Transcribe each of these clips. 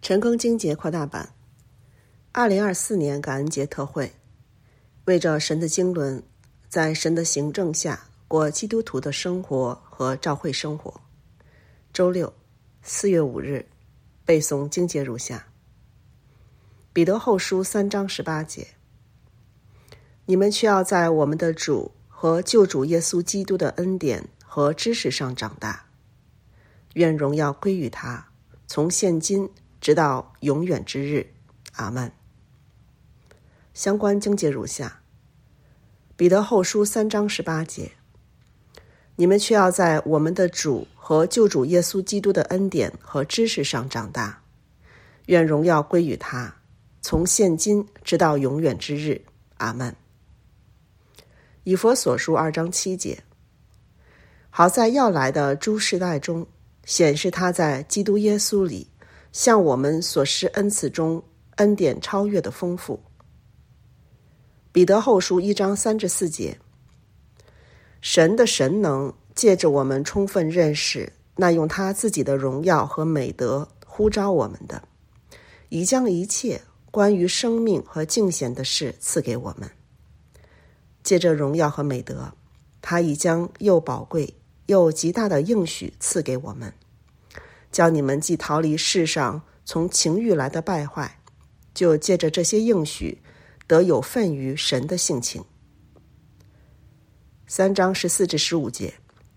晨更经节扩大版2024年感恩节特会，为着神的经纶，在神的行政下过基督徒的生活和召会生活。周六4月5日背诵经节如下：彼得后书3章18节，你们却要在我们的主和救主耶稣基督的恩典和知识上长大，愿荣耀归于他，从现今直到永远之日。阿们。相关经节如下：彼得后书3章18节，你们却要在我们的主和救主耶稣基督的恩典和知识上长大，愿荣耀归于他，从现今直到永远之日。阿们。以弗所书2章7节，好在要来的诸世代中显示他在基督耶稣里向我们所施恩赐中恩典超越的丰富。彼得后书1章3至4节，神的神能借着我们充分认识那用他自己的荣耀和美德呼召我们的，已将一切关于生命和敬虔的事赐给我们。借着荣耀和美德，他已将又宝贵又极大的应许赐给我们，叫你们既逃离世上从情欲来的败坏，就借着这些应许得有份于神的性情。3章14至15节，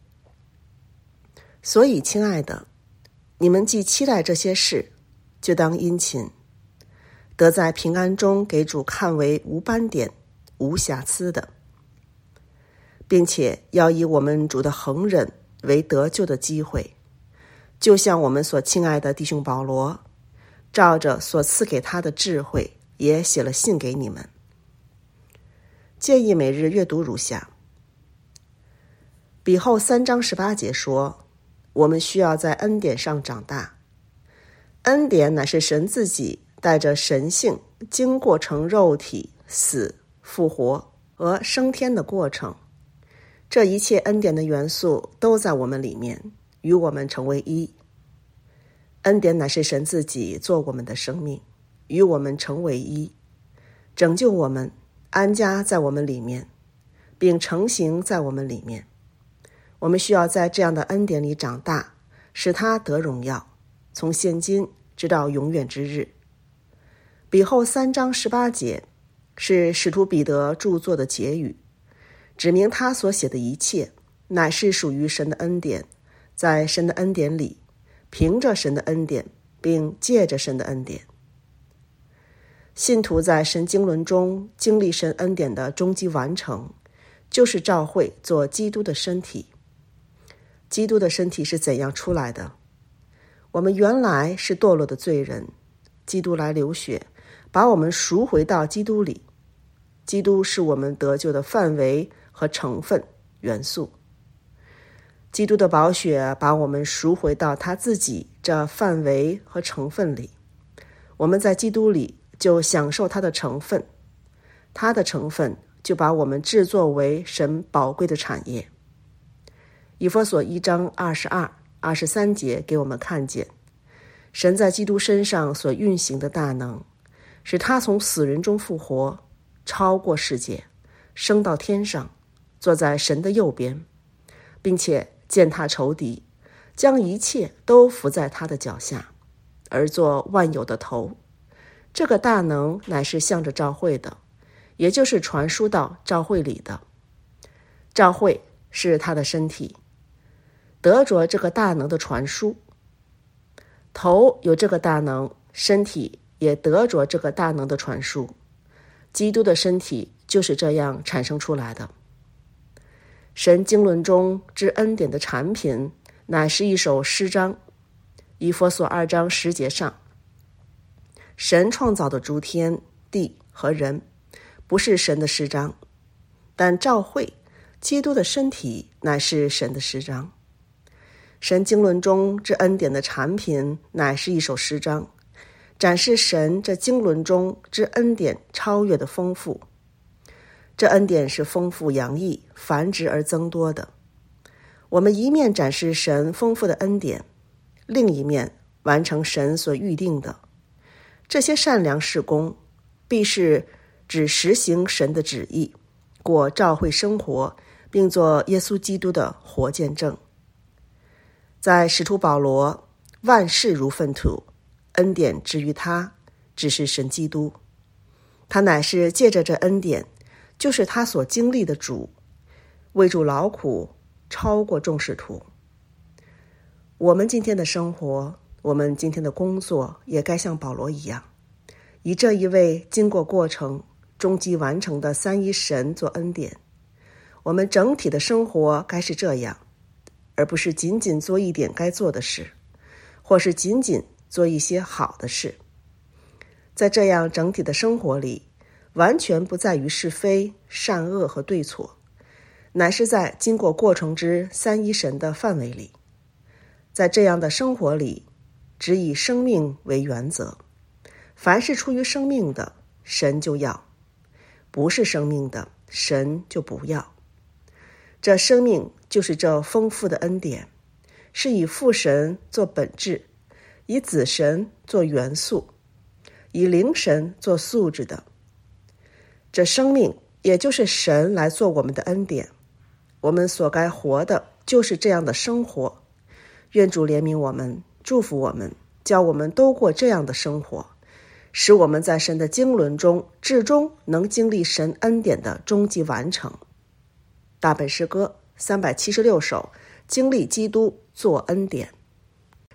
所以亲爱的，你们既期待这些事，就当殷勤，得在平安中给主看为无斑点无瑕疵的，并且要以我们主的恒忍为得救的机会，就像我们所亲爱的弟兄保罗照着所赐给他的智慧也写了信给你们。建议每日阅读如下：彼后3章18节说，我们需要在恩典上长大。恩典乃是神自己带着神性经过成肉体死复活和升天的过程，这一切恩典的元素都在我们里面，与我们成为一。恩典乃是神自己做我们的生命，与我们成为一，拯救我们，安家在我们里面，并成形在我们里面。我们需要在这样的恩典里长大，使他得荣耀，从现今直到永远之日。彼后3章18节是使徒彼得著作的结语，指明他所写的一切乃是属于神的恩典，在神的恩典里，凭着神的恩典，并借着神的恩典。信徒在神经纶中经历神恩典的终极完成，就是召会做基督的身体。基督的身体是怎样出来的？我们原来是堕落的罪人，基督来流血，把我们赎回到基督里。基督是我们得救的范围和成分元素。基督的宝血把我们赎回到他自己这范围和成分里，我们在基督里就享受他的成分，他的成分就把我们制作为神宝贵的产业。以弗所1章22、23节给我们看见，神在基督身上所运行的大能，使他从死人中复活，超过世界，升到天上，坐在神的右边，并且践踏仇敌，将一切都伏在他的脚下，而做万有的头。这个大能乃是向着召会的，也就是传输到召会里的。召会是他的身体，得着这个大能的传输。头有这个大能，身体也得着这个大能的传输。基督的身体就是这样产生出来的。神经纶中之恩典的产品，乃是一首诗章。以弗所2章10节上，神创造的诸天地和人，不是神的诗章，但召会基督的身体乃是神的诗章。神经纶中之恩典的产品，乃是一首诗章，展示神这经纶中之恩典超越的丰富。这恩典是丰富洋溢、繁殖而增多的。我们一面展示神丰富的恩典，另一面完成神所预定的这些善良事工必是只实行神的旨意，过照会生活，并做耶稣基督的活见证。在使徒保罗，万事如粪土，恩典之于他，只是神基督。他乃是借着这恩典，就是他所经历的主，为主劳苦，超过众使徒。我们今天的生活，我们今天的工作，也该像保罗一样，以这一位经过过程、终极完成的三一神做恩典。我们整体的生活该是这样，而不是仅仅做一点该做的事，或是仅仅做一些好的事。在这样整体的生活里，完全不在于是非、善恶和对错，乃是在经过过程之三一神的范围里。在这样的生活里，只以生命为原则，凡是出于生命的，神就要；不是生命的，神就不要。这生命就是这丰富的恩典，是以父神做本质，以子神做元素，以灵神做素质的。这生命也就是神来做我们的恩典，我们所该活的就是这样的生活。愿主怜悯我们，祝福我们，叫我们都过这样的生活，使我们在神的经纶中至终能经历神恩典的终极完成。大本诗歌376首，经历基督做恩典。